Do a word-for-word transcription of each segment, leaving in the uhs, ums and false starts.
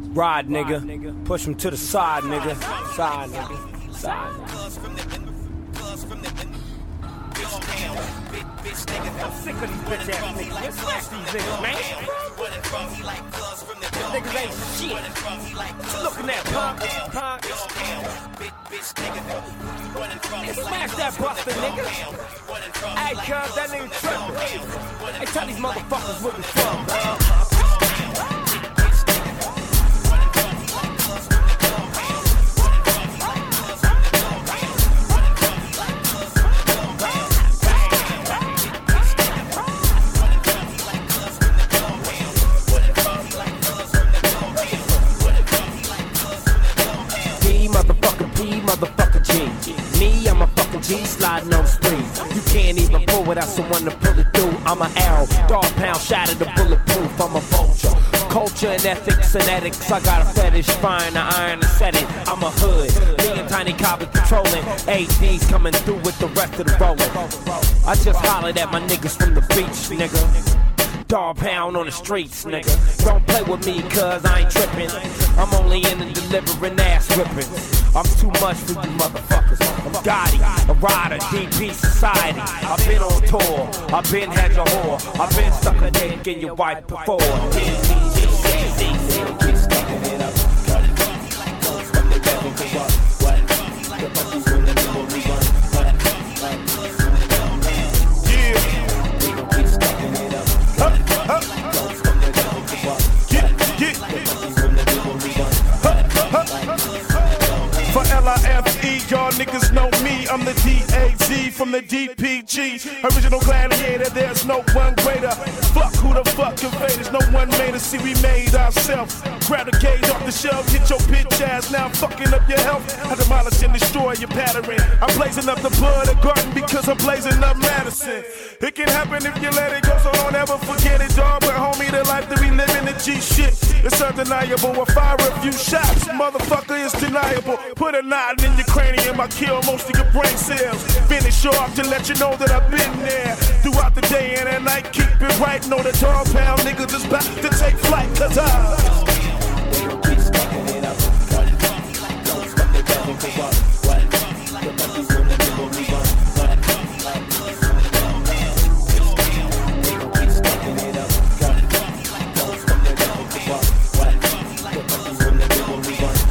Ride, nigga. Push him to the side, nigga. Side, nigga. Side, nigga. I'm sick of these bitch ass niggas. Let's smash these niggas, man. These niggas ain't shit. What you looking at, punk? Punk. Let's smash that buster, nigga. Hey, cuz, that nigga trippin'. Hey, tell these motherfuckers where we from, bro. Motherfucker G. Me, I'm a fucking G sliding on the street. You can't even pull without someone to pull it through. I'm an arrow, dog pound, shot at the bulletproof. I'm a vulture. Culture and ethics and ethics. I got a fetish, fine, the iron and set it. I'm a hood. Me and Tiny Cobby controlling. A Ds coming through with the rest of the rolling. I just hollered at my niggas from the beach, nigga. Dog pound on the streets, nigga. Don't play with me, cuz I ain't trippin'. I'm only in the delivering ass whipping. I'm too much for you motherfuckers. I'm Gotti, a rider, D P society. I've been on tour, I've been had your whore. I've been stuck a dick in your wife before. For L I F E, y'all niggas know me. I'm the D A Z from the D P G. Original gladiator, there's no one greater. Fuck who the fuck invaders, no one made us. See, we made ourselves. Grab the gauge off the shelf, hit your bitch ass. Now I'm fucking up your health. I demolish and destroy your pattern. I'm blazing up the blood of garden because I'm blazing up Madison. It can happen if you let it go, so don't ever forget it, dog. But homie, the life that we live in, the G shit, it's undeniable. I fire a few shots, motherfucker, it's deniable. Put a knot in your cranium, I kill most of your brain cells. Finish off to let you know that I've been there. Throughout the day and at night, keep it right. Know the dog pound niggas is about to take flight, cause I keep stacking it up. Don't stop the devil for what? What? The fuck you gonna do when we run? What? We gon' keep stacking it up. Don't stop the devil for what? What? The fuck you gonna do when we run?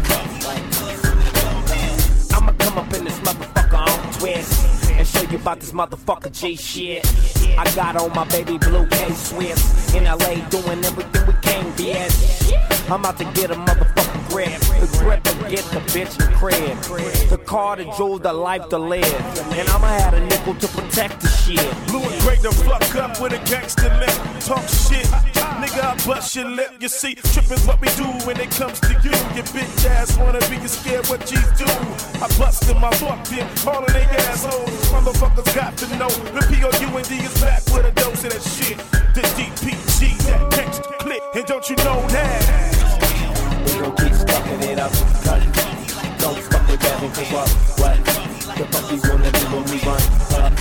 I'ma come up in this motherfucker on twist and show you about this motherfucker G shit. I got on my baby blue K-Swiss in L A doing everything we can, bitch. I'm out to get a motherfucking grip. The grip to get the bitch and cred. The car, the jewel, the life to live. And I'ma have a nickel to protect the shit. Blue and great to fuck up with a gangster lip. Talk shit, nigga, I bust your lip. You see, trippin's what we do when it comes to you. Your bitch ass wanna be scared what G's do. I bust them, I fuck them, all of they assholes. Motherfuckers got to know the P O U N D is back with a dose of that shit. The D P G, that gangsta click, and don't you know that? We gon' keep fucking it up, cut it. Don't fuck with that and go up, what? The fuck you gonna do when we run, what?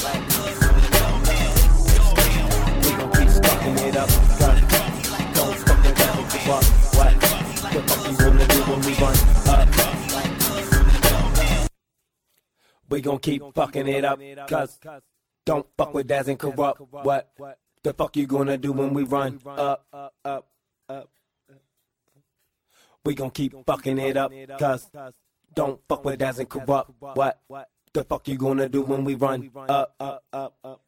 We gon' keep fucking it up, cut it. Don't fuck with that and go up, what? The fuck you gonna do when we run, what? We gon' keep fucking it up, cuz don't fuck with Daz and Corrupt, what? The fuck you gonna do when we run up, up, up, up? We gon' keep fucking it up, cuz don't fuck with Daz and Corrupt, what? The fuck you gonna do when we run up, up, up, up?